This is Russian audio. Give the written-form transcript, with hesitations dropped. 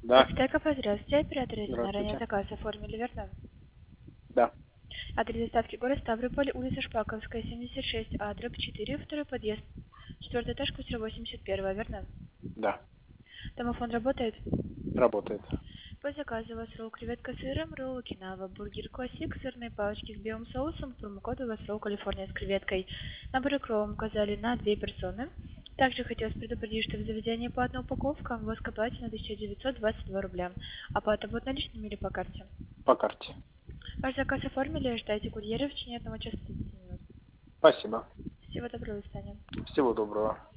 Да. Стеков, здравствуйте, оператор Резина. Ранее Здравствуйте. заказ оформили, верно? Да. Адрес доставки город Ставрополь, улица Шпаковская, 76, а дробь 4, второй подъезд. Четвертый этаж, квартира 81, верно? Да. Домофон работает? Работает. По заказу у вас ролл креветка с сыром, ролл окинава, бургер классик, сырные палочки с белым соусом, промокод у вас ролл Калифорния с креветкой. Набор икру указали на 2 персоны. Также хотелось предупредить, что в заведении платная упаковка, в оплате на 1922 рубля. Оплата будет наличными или по карте? По карте. Ваш заказ оформили, ждайте курьера в течение 1 часа 30 минут. Спасибо. Всего доброго, до свидания. Всего доброго.